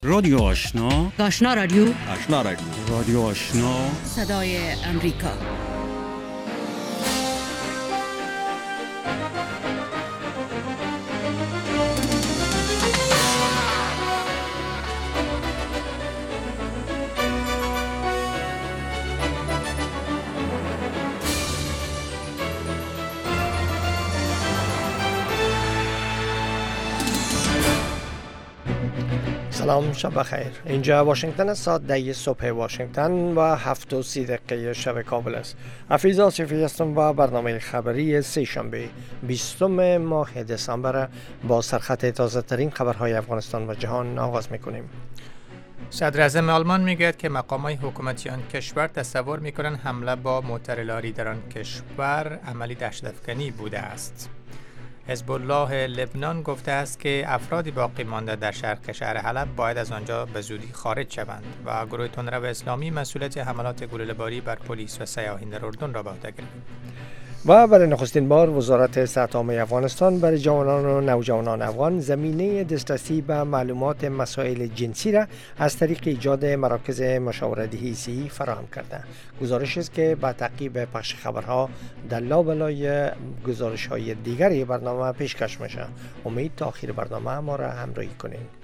رادیو آشنا، آشنا رادیو، رادیو آشنا، صدای امریکا. سلام، شب بخیر. اینجا واشنگتن است. ساعت 10 صبح واشنگتن و 7:30 شب کابل است. حفیظ آصفی هستم و برنامه خبری سه شنبه 20 ماه دسامبر با سرخط تازه ترین خبرهای افغانستان و جهان آغاز میکنیم. صدر اعظم آلمان میگوید که مقامات حکومتی آن کشور تصور میکنند حمله با موتر لاری در آن کشور عملی دهشت‌افکنی بوده است. حزب الله لبنان گفته است که افرادی باقی مانده در شهر حلب باید از آنجا به زودی خارج شوند و گروه تندرو اسلامی مسئولیت حملات گلوله‌باری بر پلیس و سیاحین در اردن را به عهده گرفت. و برای نخستین بار وزارت صحت عامه افغانستان برای جوانان و نوجوانان افغان زمینه دسترسی به معلومات مسائل جنسی را از طریق ایجاد مراکز مشاوره‌دهی صحی فراهم کرده. گزارش است که با تعقیب پخش خبرها در لابلای گزارش‌های دیگری برنامه پیشکش میشه. امید تا آخر برنامه ما را همراهی کنید.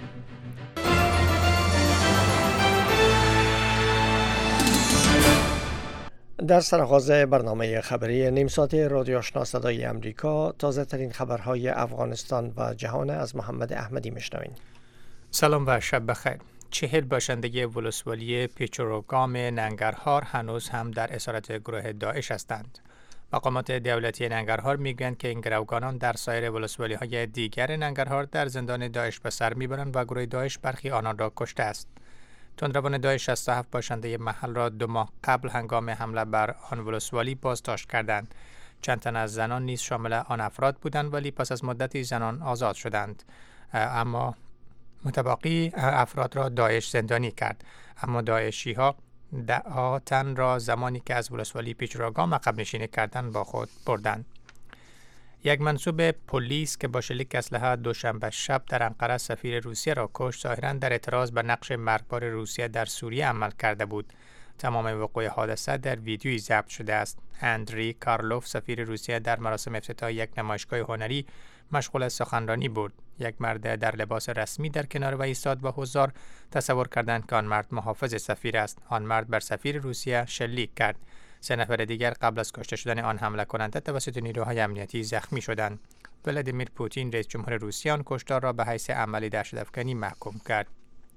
در سرآغاز برنامه خبری نیم ساعته رادیو آشنا صدای امریکا تازه ترین خبرهای افغانستان و جهان از محمد احمدی میشنوین. سلام و شب بخیر. 40 باشنده ولسوالی پیچوروگام ننگرهار هنوز هم در اسارت گروه داعش هستند. مقامات دولتی ننگرهار میگویند که این گروگانان در سایر ولسوالی‌های دیگر ننگرهار در زندان داعش به سر میبرند و گروه داعش برخی آنان را کشته است. تندروان داعش 67 باشنده محل را 2 ماه قبل هنگام حمله بر آن ولسوالی بازداشت کردند. چند تن از زنان نیز شامل آن افراد بودند ولی پس از مدتی زنان آزاد شدند. اما متبقی افراد را داعش زندانی کرد. اما داعشی ها 10 تن را زمانی که از ولسوالی پیچوروگام عقب نشینی کردند با خود بردند. یک منصوب پلیس که با شلیک اسلحه دوشنبه شب در انقره سفیر روسیه را کشت، ظاهراً در اعتراض به نقش مرگبار روسیه در سوریه عمل کرده بود. تمام وقوع حادثه در ویدیویی ضبط شده است. اندری کارلوف سفیر روسیه در مراسم افتتاح یک نمایشگاه هنری مشغول سخنرانی بود. یک مرد در لباس رسمی در کنار وی ایستاد و حضار تصور کردند که آن مرد محافظ سفیر است. آن مرد بر سفیر روسیه شلیک کرد. 3 نفر دیگر قبل از کشته شدن آن حمله کننده توسط نیروهای امنیتی زخمی شدند. ولادیمیر پوتین رئیس جمهور روسیه آن کشتار را به حیث عملی دهشت‌افکنی محکوم کرد.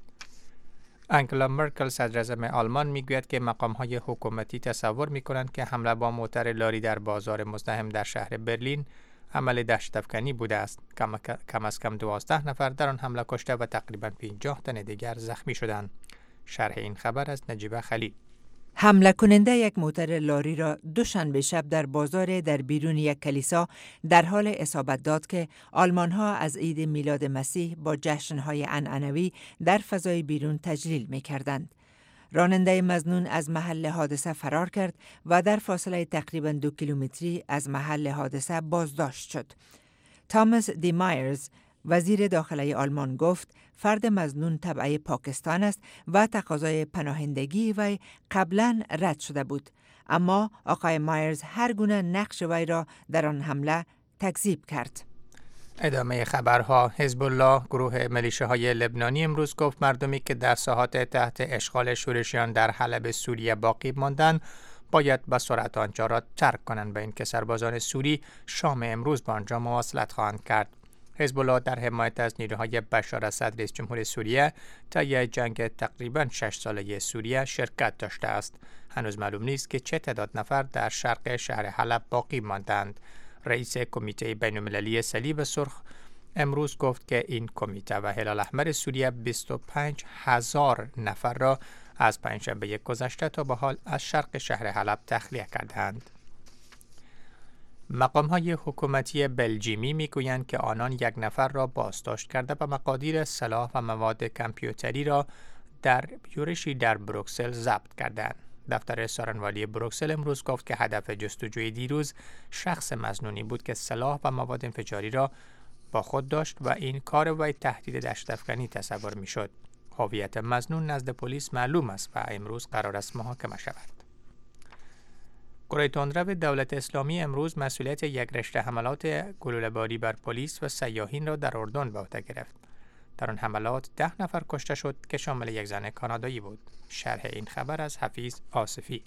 انگلا مرکل صدر اعظم آلمان میگوید که مقام‌های حکومتی تصور می‌کنند که حمله با موتر لاری در بازار مزدحم در شهر برلین عمل دهشت‌افکنی بوده است. کم از کم 12 نفر در آن حمله کشته و تقریباً 50 تن دیگر زخمی شدند. شرح این خبر از نجیبه خلیل. حمله کننده یک موتر لاری را دوشنبه شب در بازار در بیرون یک کلیسا در حال اصابت داد که آلمان‌ها از عید میلاد مسیح با جشن‌های عنعنوی در فضای بیرون تجلیل می‌کردند. راننده مظنون از محل حادثه فرار کرد و در فاصله تقریباً 2 کیلومتری از محل حادثه بازداشت شد. تاماس دی مایرز وزیر داخلی آلمان گفت فرد مظنون تبع پاکستان است و تقاضای پناهندگی وی قبلا رد شده بود، اما آقای مایرز هر گونه نقش وی را در آن حمله تکذیب کرد. ادامه خبرها. حزب الله گروه میلیشیاهای لبنانی امروز گفت مردمی که در ساحات تحت اشغال شورشیان در حلب سوریه باقی ماندند باید به سرعت آنجا را ترک کنند، به اینکه سربازان سوری شام امروز با آنجا مواصلت خواهند کرد. حزب الله در حمایت از نیروهای بشار اسد رئیس جمهور سوریه طی جنگ تقریباً 6 ساله سوریه شرکت داشته است. هنوز معلوم نیست که چه تعداد نفر در شرق شهر حلب باقی ماندند. رئیس کمیته بین‌المللی صلیب سرخ امروز گفت که این کمیته و هلال احمر سوریه 25,000 نفر را از پنجشنبه گذشته تا به حال از شرق شهر حلب تخلیه کردند. مقام‌های حکومتی بلژیمی میگویند که آنان 1 نفر را بازداشت کرده و مقادیر سلاح و مواد کامپیوتری را در یورشی در بروکسل ضبط کردند. دفتر سارنوالی بروکسل امروز گفت که هدف جستجوی دیروز شخص مظنونی بود که سلاح و مواد انفجاری را با خود داشت و این کار وی تهدید دهشت‌افکنی تصور می‌شد. هویت مظنون نزد پلیس معلوم است و امروز قرار است محاکمه شود. گروه تندرو دولت اسلامی امروز مسئولیت یک رشته حملات گلوله‌باری بر پلیس و سیاحین را در اردن به عهده گرفت. در آن حملات 10 نفر کشته شد که شامل یک زن کانادایی بود. شرح این خبر از حفیظ آصفی.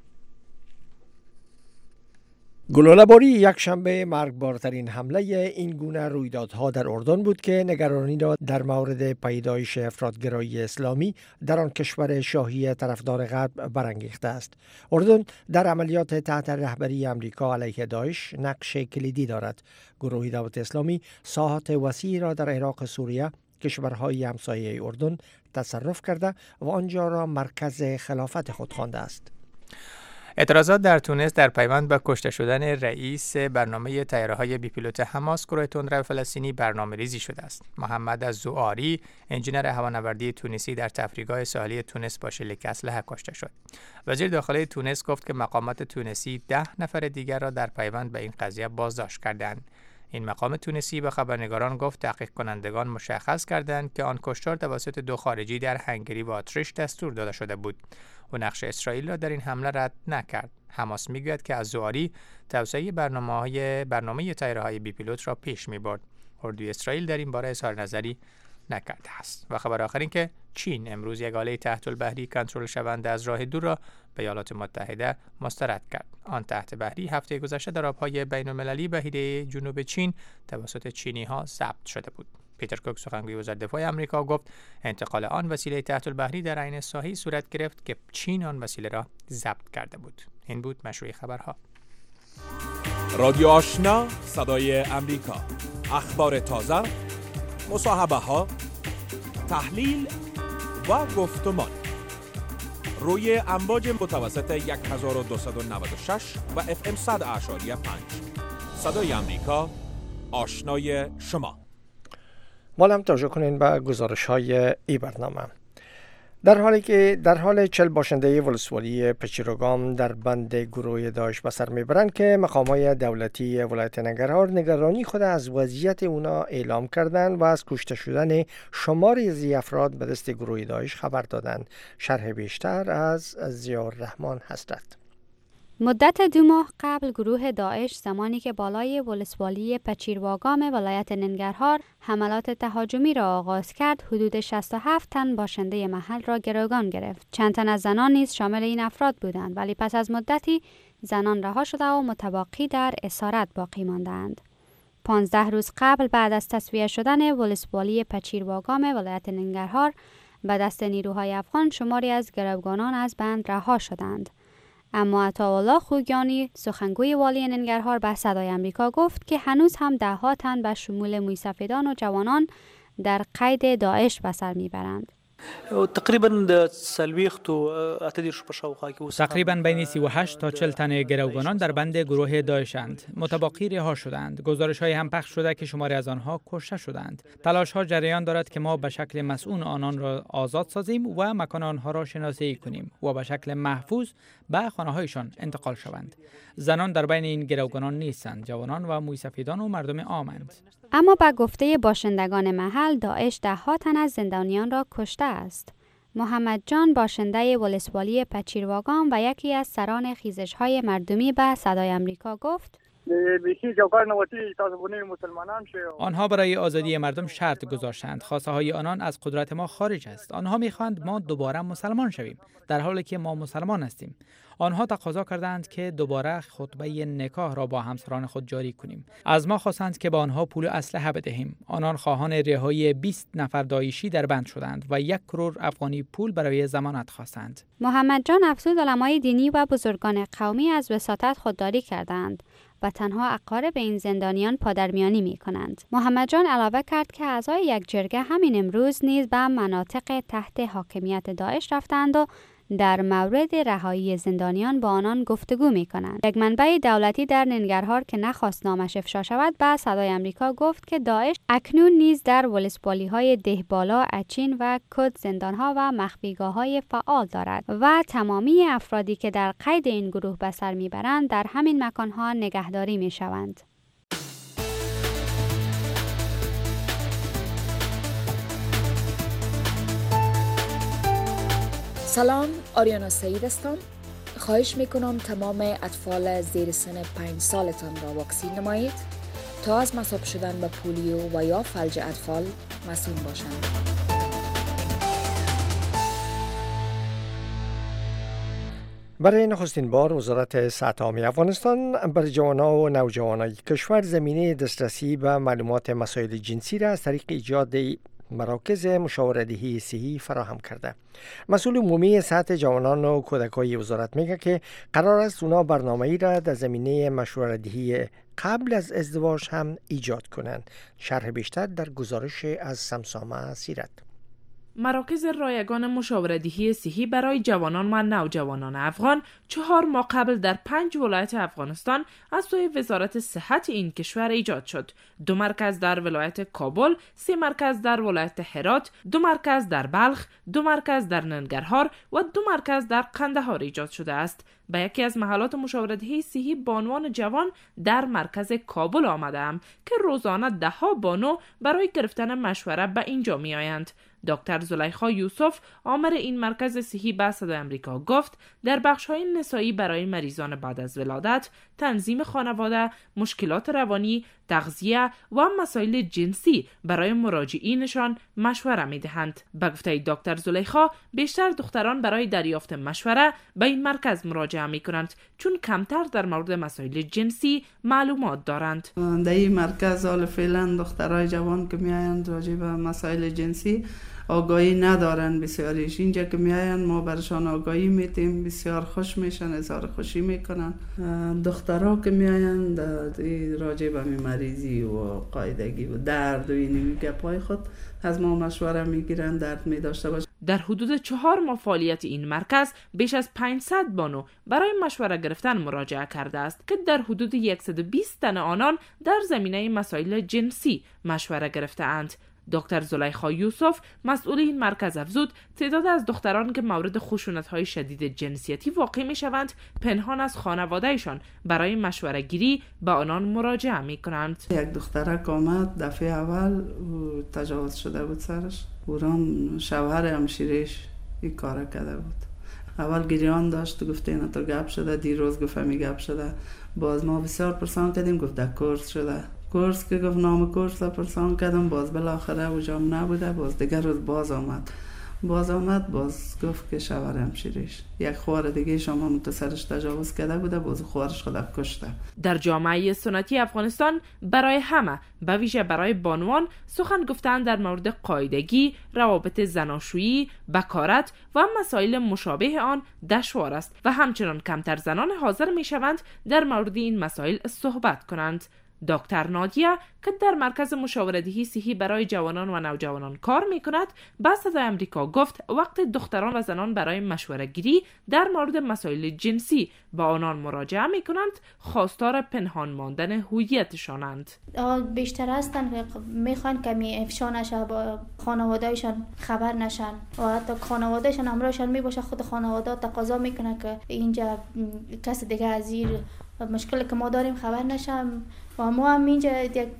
گلوله‌باری یک شنبه مرگبارترین حمله این گونه رویدادها در اردن بود که نگرانی را در مورد پیدایش افراطگرایی اسلامی در آن کشور شاهی طرفدار غرب برانگیخته است. اردن در عملیات تحت رهبری آمریکا علیه داعش نقش کلیدی دارد. گروه دولت اسلامی ساحات وسیعی را در عراق و سوریه، کشورهای همسایه اردن، تصرف کرده و آنجا را مرکز خلافت خود خوانده است. اعتراضات در تونس در پیوند به کشته شدن رئیس برنامه طیاره‌های بی پیلوت حماس گروه تندرو فلسطینی برنامه‌ریزی شده است. محمد الزواری، انجینر هوانوردی تونسی، در تفریحگاه ساحلی تونس با شلیک اسلحه کشته شد. وزیر داخلی تونس گفت که مقامات تونسی 10 نفر دیگر را در پیوند به این قضیه بازداشت کردند. این مقام تونسی به خبرنگاران گفت تحقیق کنندگان مشخص کردند که آن کشتار توسط 2 خارجی در هنگری و اتریش دستور داده شده بود. او نقش اسرائیل را در این حمله رد نکرد. حماس میگوید که الزواری توسعه برنامه طیاره‌های بی پیلوت را پیش میبرد. اردوی اسرائیل در این باره اظهار نظری نکرده است. و خبر آخر این که چین امروز یک آله تحت البحری کنترل شونده از راه دور را به ایالات متحده مسترد کرد. آن تحت بحری هفته گذشته در آبهای بین‌المللی بحیره جنوب چین توسط چینی‌ها ضبط شده بود. پیتر کوک، سخنگوی وزارت دفاع آمریکا، گفت انتقال آن وسیله تحت البحری در عین ساحلی صورت گرفت که چین آن وسیله را ضبط کرده بود. این بود مشروع خبرها. رادیو آشنا، صدای امریکا. اخبار تازه، مصاحبه ها، تحلیل و گفتمان روی امواج متوسط 1296 و FM 100.5. صدای امریکا، آشنای شما. مالم توجه کنین به گزارش های ای برنامه. در حال 40 باشنده ولسوالی پچیروگام در بند گروه داعش به سر میبرند که مقامات دولتی ولایت ننگرهار نگرانی خود از وضعیت اونا اعلام کردند و از کشته شدن شماری از افراد به دست گروه داعش خبر دادند. شرح بیشتر از ضیاءالرحمن حضرت. مدت 2 ماه قبل گروه داعش زمانی که بالای ولسوالی پچیرواگام ولایت ننگرهار حملات تهاجمی را آغاز کرد، حدود 67 تن باشنده محل را گروگان گرفت. چند تن از زنان نیز شامل این افراد بودند، ولی پس از مدتی زنان رها شده و متباقی در اسارت باقی ماندند. 15 روز قبل بعد از تسویه شدن ولسوالی پچیرواگام ولایت ننگرهار به دست نیروهای افغان، شماری از گروگانان از بند رها شدند. اما عطاالله خوگیانی، سخنگوی والی ننگرهار، به صدای امریکا گفت که هنوز هم 10 تن به شمول موسفیدان و جوانان در قید داعش به سر میبرند. تقریباً بین 38 تا 40 تن گروگانان در بند گروه داعشند. متباقی رها شدند. گزارش‌های هم پخش شده که شماری از آنها کشته شدند. تلاش‌ها جریان دارد که ما به شکل مسئول آنان را آزاد سازیم و مکان آنها را شناسایی کنیم و به شکل محفوظ به خانه‌هایشان انتقال شوند. زنان در بین این گروگانان نیستند. جوانان و موسفیدان و مردم عامند. اما به گفته باشندگان محل، داعش 10 تن از زندانیان را کشته است. محمد جان، باشنده ولسوالی پچیرواگام و یکی از سران خیزش‌های مردمی، به صدای امریکا گفت: آنها برای آزادی مردم شرط گذاشتند. خواسته های آنان از قدرت ما خارج است. آنها می‌خواهند ما دوباره مسلمان شویم، در حالی که ما مسلمان هستیم. آنها تقاضا کردند که دوباره خطبه نکاح را با همسران خود جاری کنیم. از ما خواستند که با آنها پول اسلحه بدهیم. آنان خواهان رهایی 20 نفر داعشی در بند شدند و 1 کرور افغانی پول برای ضمانت خواستند. محمد جان افزود علمای دینی و بزرگان قومی از وساطت خودداری کردند و تنها اقارب این زندانیان پادرمیانی می کنند. محمد جان علاوه کرد که اعضای یک جرگه همین امروز نیز به مناطق تحت حاکمیت داعش رفتند و در مورد رهایی زندانیان با آنان گفتگو می کنند. یک منبع دولتی در ننگرهار که نخواست نامش افشا شود، به صدای امریکا گفت که داعش اکنون نیز در ولسوالی‌های دهبالا، اچین و کد زندان‌ها و مخفیگاه‌های فعال دارد و تمامی افرادی که در قید این گروه به سر میبرند در همین مکان‌ها نگهداری می‌شوند. سلام، آریانا سعید هستم. خواهش میکنم تمام اطفال زیر سن 5 سالتان را واکسین نمایید تا از مصاب شدن به پولیو و یا فلج اطفال مسئول باشند. برای نخستین بار وزارت صحت عامه افغانستان برای جوانان و نوجوانان کشور زمینه دسترسی به معلومات مسائل جنسی را از طریق ایجاد مراکز مشاوره‌دهی صحی فراهم کرده. مسئول عمومی صحت جوانان و کودکان وزارت میگه که قرار است اونا برنامه‌ای را در زمینه مشوره‌دهی قبل از ازدواج هم ایجاد کنند. شرح بیشتر در گزارش از سمسامه سیرت. مراکز رایگان مشاوره‌دهی صحی برای جوانان و نوجوانان افغان 4 ماه قبل در 5 ولایت افغانستان از سوی وزارت صحت این کشور ایجاد شد. 2 مرکز در ولایت کابل، 3 مرکز در ولایت هرات، 2 مرکز در بلخ، 2 مرکز در ننگرهار و 2 مرکز در قندهار ایجاد شده است. به یکی از محلات مشاوره‌دهی صحی بانوان جوان در مرکز کابل آمدم که روزانه 10 بانو برای گرفتن مشوره به اینجا می آیند. دکتر زلیخا یوسف آمر این مرکز صحی به صدای آمریکا گفت در بخش‌های نسایی برای مریضان بعد از ولادت، تنظیم خانواده، مشکلات روانی، تغذیه و مسائل جنسی برای مراجعینشان مشوره می‌دهند. به گفته دکتر زلیخا بیشتر دختران برای دریافت مشوره به این مرکز مراجعه می‌کنند چون کمتر در مورد مسائل جنسی معلومات دارند. در این مرکز حال فعلا دخترای جوان که میآیند راجع به مسائل جنسی آگاهی ندارن بسیاریش. اینجا که میاین ما برشان آگاهی میتیم، بسیار خوش میشن، اظهار خوشی میکنن. دخترها که میاین راجع به مریضی و قاعدگی و درد و این گپای خود از ما مشوره میگیرن، درد میداشته باشه. در حدود 4 ماه فعالیت این مرکز بیش از 500 بانو برای مشوره گرفتن مراجعه کرده است که در حدود 120 تن آنان در زمینه مسائل جنسی مشوره گرفته اند. دکتر زلیخا یوسف مسئول این مرکز افزود تعداد از دختران که مورد خشونت‌های شدید جنسیتی واقع می‌شوند پنهان از خانواده‌شان برای مشوره گیری به آنان مراجعه می‌کنند. یک دخترک آمد دفعه اول تجاوز شده بود سرش، اوران شوهر همشیرش این کار کرده بود. اول گریان داشت، گفته اینا تو گپ شده، دیروز گفت می گپ شده. باز ما بسیار پرسان کردیم، گفت در کورس شده. کورس که گفت نام کورس را پرسان کردم، باز بالاخره اوجام نبوده. باز دیگر روز باز آمد باز گفت که شوهر همشیرش یک خوار دیگه شما متصرش تجاوز کرده بوده، باز خوارش خود کشته. در جامعه سنتی افغانستان برای همه به ویژه برای بانوان سخن گفتن در مورد قاعدگی، روابط زناشویی، بکارت و مسائل مشابه آن دشوار است و همچنان کمتر زنان حاضر می شوند در مورد این مسائل صحبت کنند. دکتر نادیه که در مرکز مشاوره‌دهی صحی برای جوانان و نوجوانان کار می‌کند، به صدای آمریکا گفت وقت دختران و زنان برای مشوره‌گیری در مورد مسائل جنسی با آنان مراجعه می‌کنند، خواستار پنهان ماندن هویتشانند. بیشتر هستن که می‌خوان کمی افشا نشه، با خانواده‌شان خبر نشن و حتی خانواده‌شان همراهشان میباشه. خود خانواده تقاضا میکنه که اینجا کس دیگه از زیر مشکلی که ما داریم خبر نشم و ما هم اینجا یک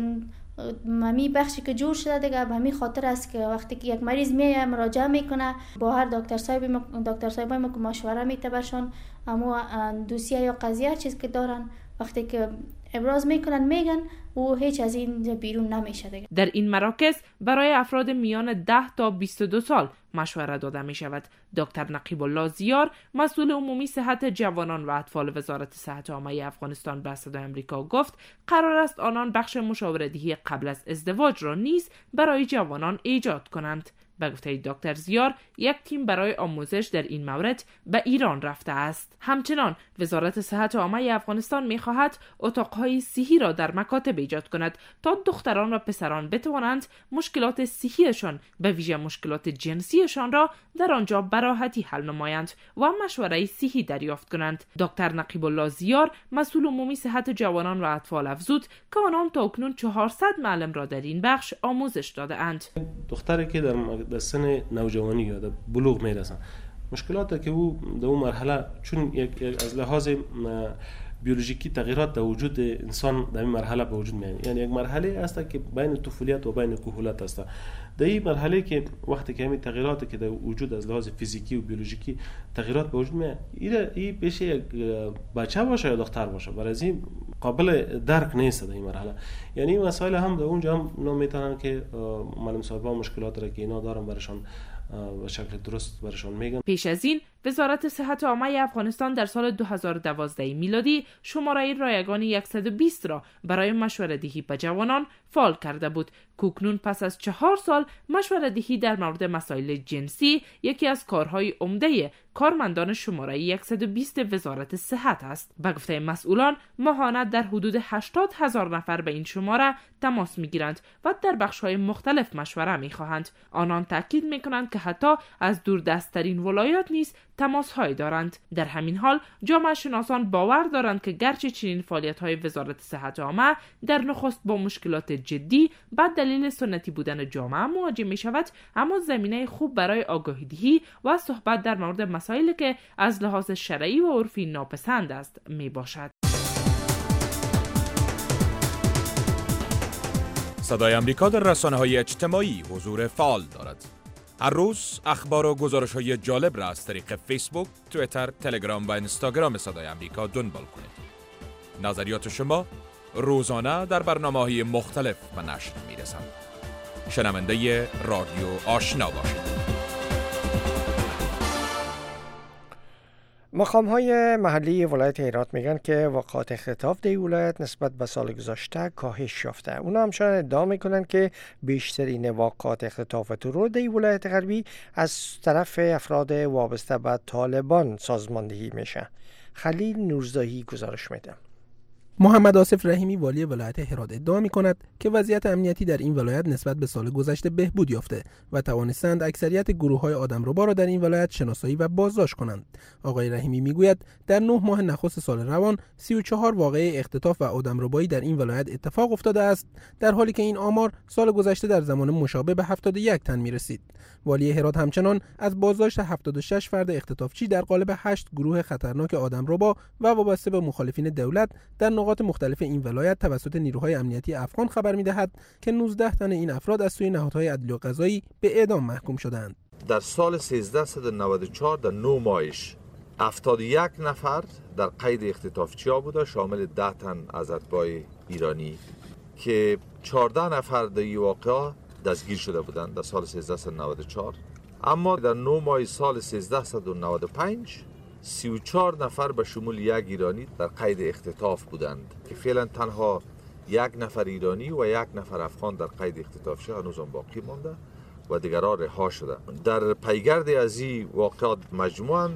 ممی بخشی که جور شده دیگه به همین خاطر است که وقتی که یک مریض میاد مراجعه میکنه با هر دکتر صاحبی ما که مشوره میده برشون اما دوسیه یا قضیه چیز که دارن وقتی که ابراز میکنن میگن و هیچ از این بیرون نمیشه دیگه. در این مراکز برای افراد میان 10 تا 22 سال مشوره داده می شود. دکتر نقیب الله زیار مسئول عمومی صحت جوانان و اطفال وزارت صحت عامه افغانستان به صدای آمریکا گفت قرار است آنان بخش مشاوره‌دهی قبل از ازدواج را نیز برای جوانان ایجاد کنند. به گفته دکتر زیار یک تیم برای آموزش در این مورد به ایران رفته است. همچنان وزارت صحت عامه افغانستان می خواهد اتاقهای صحی را در مکاتب ایجاد کند تا دختران و پسران بتوانند مشکلات صحیشان به ویژه مشکلات جنسیشان را در آنجا به راحتی حل نمایند و مشوره صحی دریافت کنند. دکتر نقیب الله زیار مسئول عمومی صحت جوانان و اطفال افزود که آنان تا اکنون 400 معلم را در این بخش آموزش داده اند. دختری که در سن نوجوانی یا در بلوغ میرسن، مشکلاتی که او در اون مرحله چون یک از لحاظ بیولوژیکی تغییرات در وجود انسان در این مرحله به وجود میاد. یعنی یک مرحله است که بین طفولیت و بین کهولت است. در این مرحله که وقتی که همین تغییراتی که در وجود از لحاظ فیزیکی و بیولوژیکی تغییرات به وجود میاد، این بشه یک بچه باشه یا دختر باشه، برای از این قابل درک نیست در این مرحله. یعنی این مسائل هم در اونجا هم نمیتونن که معلم صاحب‌ها مشکلات را که اینا دارن برشان به شکل درست برشان میگن. پیش از این وزارت صحت عامه افغانستان در سال 2012 میلادی شماره رایگان 120 را برای مشوره‌دهی به جوانان فعال کرده بود. کوکنون پس از 4 سال مشوره‌دهی در مورد مسائل جنسی یکی از کارهای عمده کارمندان شماره 120 وزارت صحت است. به گفته مسئولان ماهانه در حدود 80,000 نفر به این شماره تماس میگیرند و در بخش‌های مختلف مشوره میخواهند. آنان تاکید میکنند که حتی از دوردست‌ترین ولایات نیز تماس‌های دارند. در همین حال جامعه شناسان باور دارند که گرچه چنین فعالیت‌های وزارت صحت عامه در نخست با مشکلات جدی به دلیل سنتی بودن جامعه مواجه می‌شود، اما زمینه خوب برای آگاهی‌دهی و صحبت در مورد مسائلی که از لحاظ شرعی و عرفی ناپسند است میباشد. صدای آمریکا در رسانه‌های اجتماعی حضور فعال دارد. هر روز اخبار و گزارش‌های جالب را از طریق فیسبوک، توییتر، تلگرام و اینستاگرام صدای آمریکا دنبال کنید. نظریات شما روزانه در برنامه‌های مختلف به نشر می‌رسند. شنونده رادیو آشنا باشید. مقام‌های محلی ولایت هرات میگن که واقعات اختطاف در ولایت نسبت به سال گذشته کاهش یافته. اونا همچنان ادعا میکنن که بیشترین واقعات اختطاف و ترور در ولایت غربی از طرف افراد وابسته به طالبان سازماندهی میشه. خلیل نورزایی گزارش میده. محمد آصف رحیمی والی ولایت هرات ادعا می‌کند که وضعیت امنیتی در این ولایت نسبت به سال گذشته بهبود یافته و توانستند اکثریت گروه‌های آدمربا را در این ولایت شناسایی و بازداشت کنند. آقای رحیمی میگوید در 9 ماه نخست سال روان 34 واقعه اختطاف و آدمربایی در این ولایت اتفاق افتاده است، در حالی که این آمار سال گذشته در زمان مشابه به 71 تن می‌رسید. والی هرات همچنان از بازداشت 76 فرد اختطافچی در قالب 8 گروه خطرناک آدمربا و وابسته به مخالفین دولت در نقاط مختلف این ولایت توسط نیروهای امنیتی افغان خبر می‌دهد که 19 تن این افراد از سوی نهادهای عدلی و قضایی به اعدام محکوم شدند. در سال 1394 در 9 ماهش 71 نفر در قید اختطافچی‌ها بوده، شامل 10 تن از اتباع ایرانی که 14 نفر در این واقعه دستگیر شده بودند در سال 1394. اما در 9 ماه سال 1395 34 نفر به شمول یک ایرانی در قید اختطاف بودند که فعلا تنها 1 نفر ایرانی و 1 نفر افغان در قید اختطاف هنوز باقی مانده و دیگرها رها شده. در پیگرد از این واقعات مجموعاً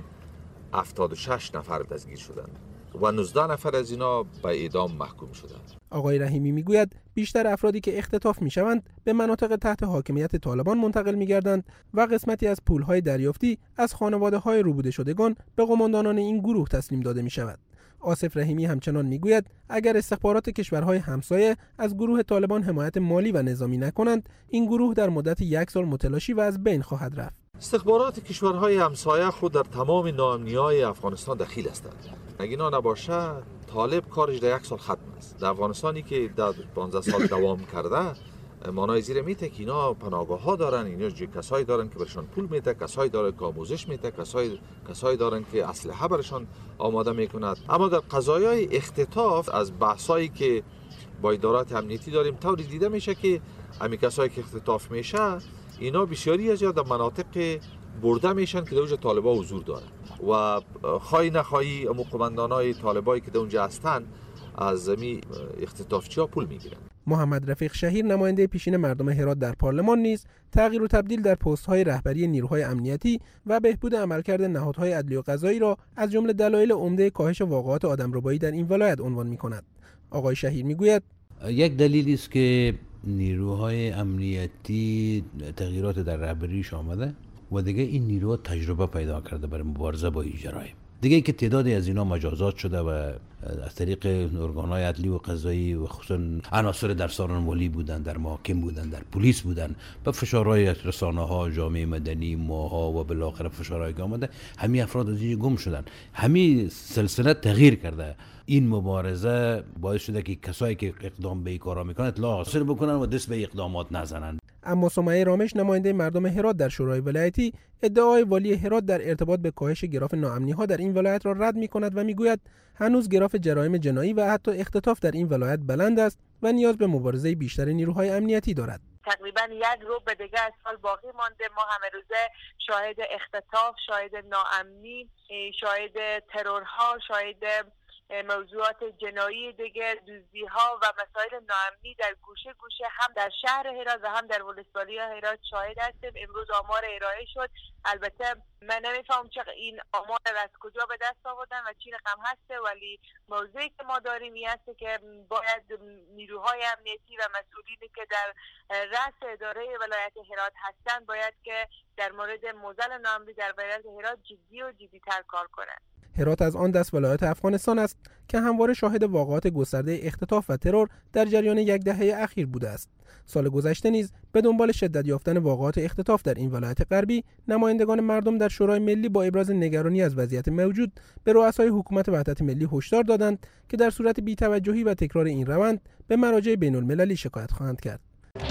76 نفر دستگیر شدند و 19 نفر از اینا به اعدام محکوم شدند. آقای رحیمی میگوید بیشتر افرادی که اختطاف میشوند به مناطق تحت حاکمیت طالبان منتقل میگردند و قسمتی از پولهای دریافتی از خانواده‌های ربوده شدگان به قماندانان این گروه تسلیم داده میشود. آصف رحیمی همچنان میگوید اگر استخبارات کشورهای همسایه از گروه طالبان حمایت مالی و نظامی نکنند، این گروه در مدت 1 سال متلاشی و از بین خواهد رفت. استخبارات کشورهای همسایه خود در تمام ناامنی‌های افغانستان دخیل هستند. اگه اینا نباشه طالب کارش در 1 سال ختم است. در افغانستانی که در 15 سال دوام کرده، مانای زیر میته که اینا پناهگاه‌ها دارن، اینا کسایی دارن که برشان پول میده، کسایی داره که آموزش میده، کسایی دارن که اسلحه برشان آماده میکند. اما در قضایای اختطاف از بحثایی که با ادارات امنیتی داریم طوری دیده میشه که همین کسایی که اختطاف میشه اینا بسیاری از در مناطق برده میشن که در اونجا طالبا حضور دارن و خواهی نخواهی امو قماندانای طالبایی که در اونجا هستن از زمین اختطافچی‌ها پول میگیرن. محمد رفیق شهیر نماینده پیشین مردم هرات در پارلمان نیز تغییر و تبدیل در پست‌های رهبری نیروهای امنیتی و بهبود عملکرد نهادهای عدلی و قضایی را از جمله دلایل عمده کاهش واقعات آدمربایی در این ولایت عنوان می‌کند. آقای شهیر میگوید یک دلیلی است که نیروهای امنیتی تغییرات در رهبریش آمده و دیگه این نیروها تجربه پیدا کرده برای مبارزه با این جرایم. دیگه که تعدادی از اینا مجازات شده و از طریق ارگان‌های عدلی و قضایی و خصوصا عناصر در سارنوالی بودن، در محاکم بودن، در پلیس بودن، با فشارهای رسانه‌ها، جامعه مدنی، ماها و بالاخره فشارهای که آمده، همین افراد از اینجا گم شدن. همین سلسله تغییر کرده. این مبارزه باعث شده که کسایی که اقدام به این کارا میکنن اطلاع حاصل بکنن و دست به اقدامات نزنن. اما سمیه رامش نماینده مردم هرات در شورای ولایتی ادعای والی هرات در ارتباط به کاهش گراف ناامنی‌ها در این ولایت را رد می‌کند و میگوید هنوز گراف جرایم جنایی و حتی اختطاف در این ولایت بلند است و نیاز به مبارزه بیشتر نیروهای امنیتی دارد. تقریبا یک رو به دیگه از سال باقی مانده. ما همه روزه شاهد اختطاف، شاهد ناامنی، شاهد ترورها، شاهد موضوعات جنایی دیگه، دزدی ها و مسائل ناامنی در گوشه گوشه هم در شهر هرات و هم در ولسوالی هرات شاهد هستیم. امروز آمار ارائه شد. البته من نمیفهم چه این آمار از کجا به دست آوردن و چی رقم هسته، ولی موضوعی که ما داریم این هست که باید نیروهای امنیتی و مسئولینی که در رأس اداره ولایت هرات هستند باید که در مورد معضل ناامنی در ولایت هرات جدی و جدی‌تر کار کنند. هرات از آن دست ولایت افغانستان است که همواره شاهد واقعات گسترده اختطاف و ترور در جریان یک دهه اخیر بوده است. سال گذشته نیز به دنبال شدت یافتن واقعات اختطاف در این ولایت غربی، نمایندگان مردم در شورای ملی با ابراز نگرانی از وضعیت موجود به رؤسای حکومت وحدت ملی هشدار دادند که در صورت بی‌توجهی و تکرار این روند به مراجع بین‌المللی شکایت خواهند کرد.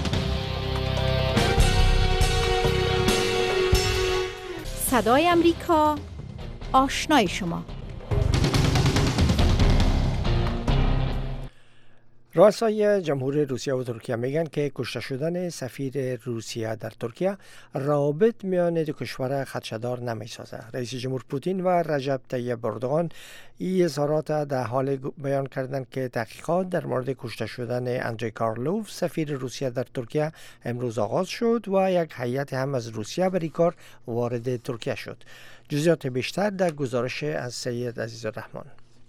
صدای امریکا، آشنای شما. رؤسای جمهور روسیه و ترکیه میگن که کشته شدن سفیر روسیه در ترکیه روابط میان دو کشور خدشه‌دار نمیسازه. رئیس جمهور پوتین و رجب طیب اردوغان این اظهارات در حال بیان کردند که تحقیقات در مورد کشته شدن اندری کارلوف سفیر روسیه در ترکیه امروز آغاز شد و یک هیئت هم از روسیه برای کار وارد ترکیه شد. جزئیات بیشتر در گزارش از سید عزیزالرحمن.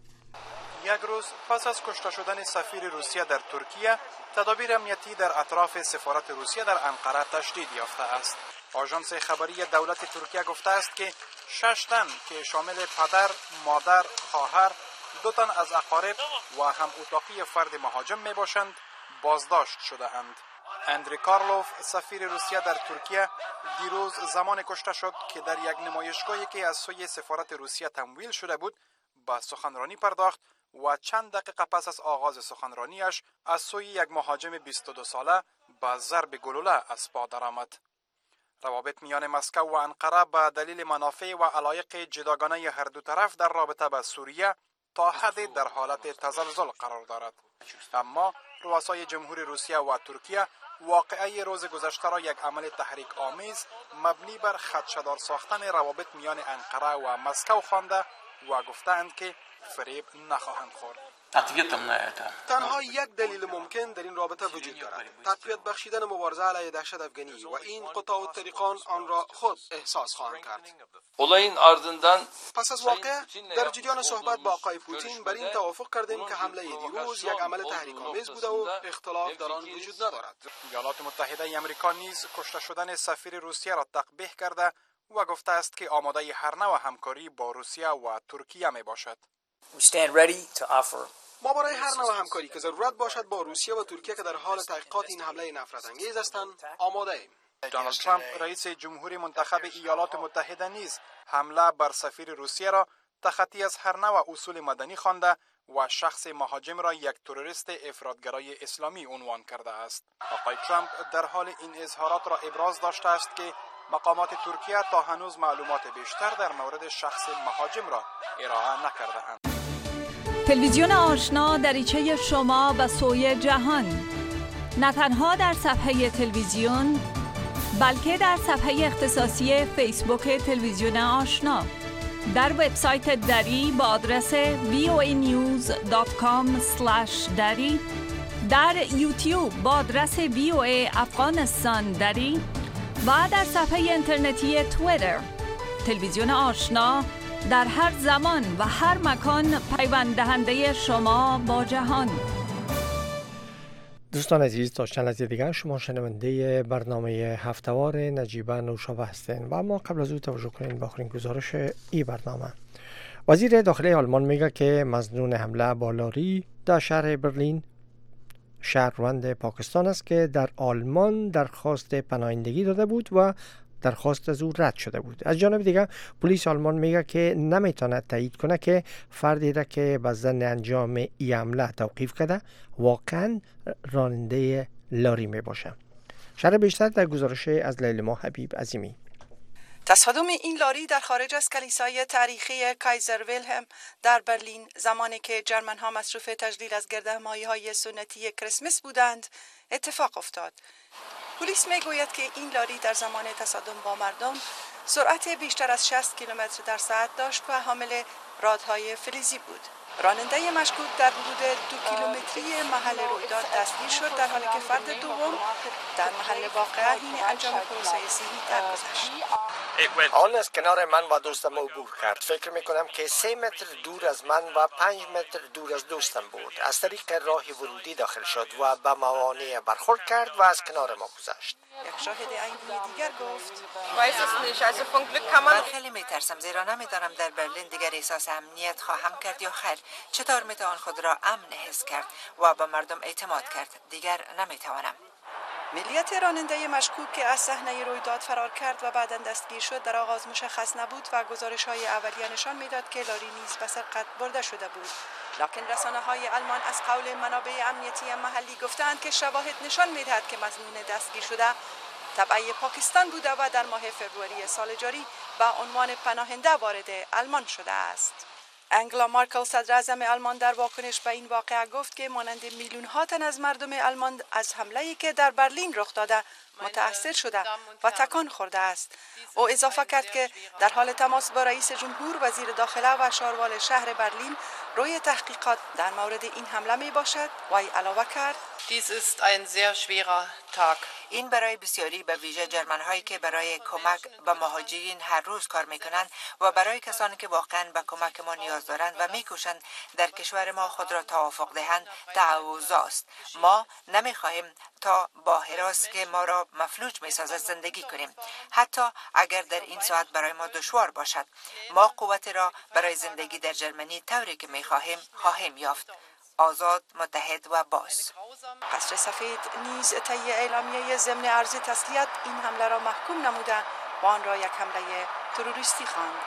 یک روز پس از کشته شدن سفیر روسیه در ترکیه، تدابیر امنیتی در اطراف سفارت روسیه در انقره تشدید یافته است. آژانس خبری دولت ترکیه گفته است که 6 تن که شامل پدر، مادر، خواهر، 2 تن از اقارب و هم اتاقی فرد مهاجم می باشند بازداشت شده اند. اندری کارلوف سفیر روسیه در ترکیه دیروز زمان کشته شد که در یک نمایشگاهی که از سوی سفارت روسیه تمویل شده بود به سخنرانی پرداخت و چند دقیقه پس از آغاز سخنرانیش از سوی یک مهاجم 22 ساله به ضرب گلوله از پا درآمد. روابط میان مسکو و انقره به دلیل منافع و علایق جداگانه هر دو طرف در رابطه با سوریه تا حدی در حالت تزلزل قرار دارد. اما رؤسای جمهور روسیه و ترکیه واقعه روز گذشته را یک عمل تحریک آمیز مبنی بر خدشه‌دار ساختن روابط میان انقره و مسکو خوانده و گفتند که فریب نخواهند خورد. تنها یک دلیل ممکن در این رابطه وجود دارد: تقویت بخشیدن مبارزه علیه دهشت افغانی و این قطاع الطریقان آن را خود احساس خواهند کرد. پس از واقع در جریان صحبت با آقای پوتین بر این توافق کردیم که حمله دیروز یک عمل تحریک آمیز بوده و اختلاف در آن وجود ندارد. ایالات متحده آمریکا نیز کشته شدن سفیر روسیه را تقبیح کرده و گفته است که آماده هر نوع همکاری با روسیه و ترکیه می باشد. ما برای هر نوع همکاری که ضرورت باشد با روسیه و ترکیه که در حال تحقیقات این حمله نفرت انگیز هستند آماده ایم. دونالد ترامپ رئیس جمهوری منتخب ایالات متحده نیز حمله بر سفیر روسیه را تخطی از هر نوع اصول مدنی خوانده و شخص مهاجم را یک تروریست افراطگرای اسلامی عنوان کرده است. آقای ترامپ در حال این اظهارات را ابراز داشته است که مقامات ترکیه تا هنوز معلومات بیشتر در مورد شخص مهاجم را ارائه نکرده اند. تلویزیون آشنا دریچه شما به سوی جهان، نه تنها در صفحه تلویزیون بلکه در صفحه اختصاصی فیسبوک تلویزیون آشنا، در وبسایت دری با آدرس voanews.com/dari، در یوتیوب با آدرس VOA افغانستان دری و در صفحه اینترنتی توییتر. تلویزیون آشنا در هر زمان و هر مکان پیوند دهنده شما با جهان. دوستان عزیز، تا چند لحظه دیگر شما شنونده برنامه هفتهوار نجیبه نوشابه هستین و اما قبل از او توجه کنین به آخرین گزارش این برنامه. وزیر داخلی آلمان میگه که مظنون حمله با لاری در شهر برلین شهروند پاکستان است که در آلمان درخواست پناهندگی داده بود و درخواست از او رد شده بود. از جانب دیگر پلیس آلمان میگه که نمیتونه تایید کنه که فردی را که به ظن انجام این حمله توقیف کرده واقعا راننده لاری می باشه. شرح بیشتر در گزارش از لیلما حبیب عظیمی. تصادم این لاری در خارج از کلیسای تاریخی کایزر ویلهلم در برلین زمانی که جرمن ها مصروف تجلیل از گردهمایی های سنتی کریسمس بودند اتفاق افتاد. پلیس می گوید که این لاری در زمان تصادم با مردم سرعت بیشتر از 60 کیلومتر در ساعت داشت و حامل رادهای فلزی بود. راننده مشکوک در حدود 2 کیلومتری محل رویداد دستگیر شد در حالی که فرد دوم در محل واقعه حین انجام پروسه صحی درگذشت. آن از کنار من و دوستم عبور کرد. فکر میکنم که 3 متر دور از من و 5 متر دور از دوستم بود. از طریق راه ورودی داخل شد و به موانع برخورد کرد و از کنار ما گذشت. یک شاهد عینی دیگر گفت من خیلی میترسم زیرا نمیدانم در برلین دیگر احساس امنیت خواهم کرد یا خیر. چطور میتوان خود را امن حس کرد و به مردم اعتماد کرد؟ دیگر نمیتوانم. ملیت راننده مشکوک که از صحنه رویداد فرار کرد و بعداً دستگیر شد در آغاز مشخص نبود و گزارش‌های اولیه نشان میداد که لاری نیز به سرقت برده شده بود. لکن رسانه‌های آلمان از قول منابع امنیتی محلی گفتند که شواهد نشان می‌دهد که مظنون دستگیر شده تبعی پاکستان بوده و در ماه فوریه سال جاری به عنوان پناهنده وارد آلمان شده است. انگلا مارکل صدر اعظم آلمان در واکنش به این واقعه گفت که مانند میلیون‌ها تن از مردم آلمان از حمله‌ای که در برلین رخ داده متأثر شده و تکان خورده است. او اضافه کرد که در حال تماس با رئیس جمهور، وزیر داخله و شاروال شهر برلین روی تحقیقات در مورد این حمله می باشد. وی علاوه کرد: این برای بسیاری به ویژه جرمن هایی که برای کمک به مهاجرین هر روز کار میکنند و برای کسانی که واقعا به کمک ما نیاز دارند و میکوشند در کشور ما خود را توافق دهند تعوض است. ما نمیخواهیم تا با هراس که ما را مفلوج میسازد زندگی کنیم، حتی اگر در این ساعت برای ما دشوار باشد. ما قوت را برای زندگی در جرمنی طوری که میخواهیم خواهیم یافت. آزاد، متحد و باز. قصر سفید نیز طی اعلامیه ضمن عرض تسلیت این حمله را محکوم نموده و آن را یک حمله تروریستی خواند.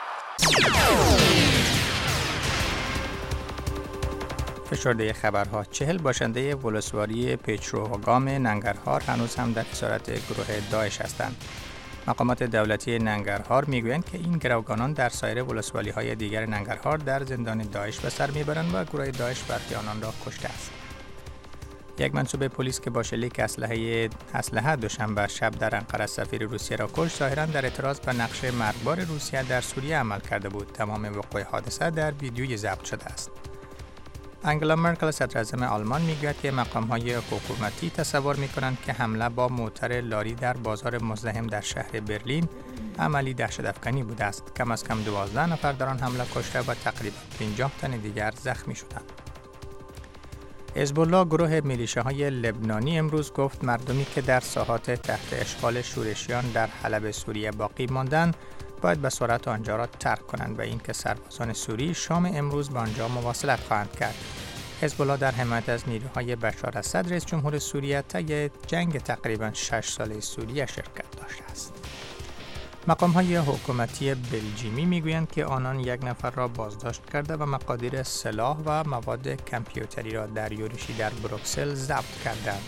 فشرده خبرها: 40 باشنده ولسوالی پیچروگام ننگرهار هنوز هم در اسارت گروه داعش هستند. مقامات دولتی ننگرهار میگویند که این گروگانان در سایر ولسوالی‌های دیگر ننگرهار در زندان داعش به سر میبرند و گروه داعش برخی آنان را کشته است. یک منصوب پلیس که با شلیک اسلحه دوشنبه شب در انقره سفیر روسیه را کشت، ظاهراً در اعتراض به نقش مرگبار روسیه در سوریه عمل کرده بود. تمام وقوع حادثه در ویدیوی ضبط شده است. انگلا مرکل صدر اعظم آلمان میگوید که مقام‌های حکومتی تصور می‌کنند که حمله با موتر لاری در بازار مزدحم در شهر برلین عملی دهشت‌افکنی بوده است. کم از کم 12 نفر در آن حمله کشته و تقریباً 50 تن دیگر زخمی شدند. حزب الله، گروه میلیشیاهای لبنانی، امروز گفت مردمی که در ساحات تحت اشغال شورشیان در حلب سوریه باقی ماندند باید به سرعت آنجا را ترک کنند و اینکه سربازان سوری شام امروز به آنجا مواصلت خواهند کرد. حزب الله در حمایت از نیروهای بشار اسد رئیس جمهور سوریه طی جنگ تقریباً 6 ساله سوریه شرکت داشته است. مقام‌های حکومتی بلژیمی میگویند که آنان یک نفر را بازداشت کرده و مقادیر سلاح و مواد کامپیوتری را در یورشی در بروکسل ضبط کردند.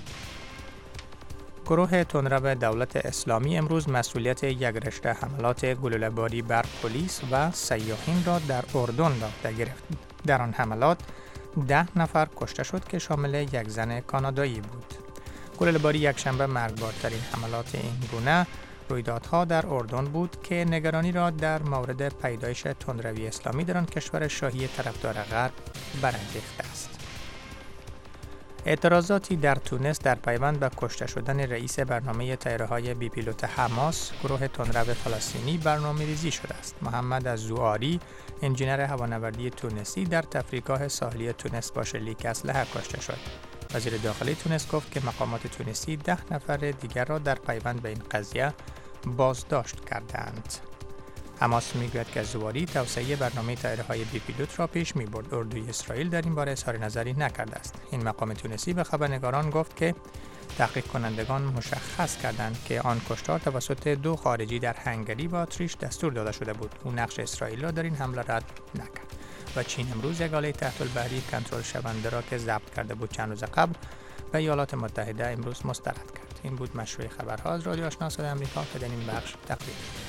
گروه تندرو دولت اسلامی امروز مسئولیت یک رشته حملات گلوله‌باری بر پلیس و سیاحین را در اردن به عهده گرفت. در آن حملات 10 نفر کشته شد که شامل یک زن کانادایی بود. گلوله‌باری یکشنبه مرگبارترین حملات این گونه رویدادها در اردن بود که نگرانی را در مورد پیدایش تندروی اسلامی در آن کشور شاهی طرفدار غرب برانگیخته است. اعتراضاتی در تونس در پیوند به کشته شدن رئیس برنامه طیاره‌های بی پیلوت حماس، گروه تندرو فلسطینی، برنامه‌ریزی شده است. محمد الزواری، انجینر هوانوردی تونسی، در تفریحگاه ساحلی تونس با شلیک اسلحه کشته شد. وزیر داخلی تونس گفت که مقامات تونسی 10 نفر دیگر را در پیوند به این قضیه بازداشت کردند. حماس میگوید که زواری توسعه برنامه طیاره‌های بی پیلوت را پیش می‌برد. اردوی اسرائیل در این باره اظهار نظری نکرده است. این مقام تونسی به خبرنگاران گفت که تحقیق کنندگان مشخص کردند که آن کشتار توسط 2 خارجی در هنگری با اتریش دستور داده شده بود. او نقش اسرائیل را در این حمله رد نکرد. و چین امروز یک آله تحت البحری کنترل شونده را که ضبط کرده بود چند روز قبل و ایالات متحده امروز مسترد کرد. این بود مشروع خبرها از رادیو آشنا صدای آمریکا که در این بخش تقدیم